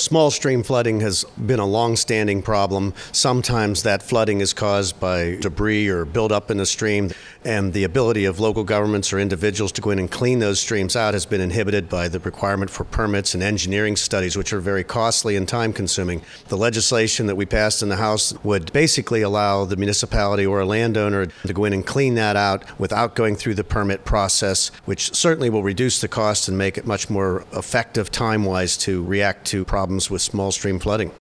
Small stream flooding has been a long-standing problem. Sometimes that flooding is caused by debris or buildup in the stream, and the ability of local governments or individuals to go in and clean those streams out has been inhibited by the requirement for permits and engineering studies, which are very costly and time-consuming. The legislation that we passed in the House would basically allow the municipality or a landowner to go in and clean that out without going through the permit process, which certainly will reduce the cost and make it much more effective time-wise to react to problems with small stream flooding.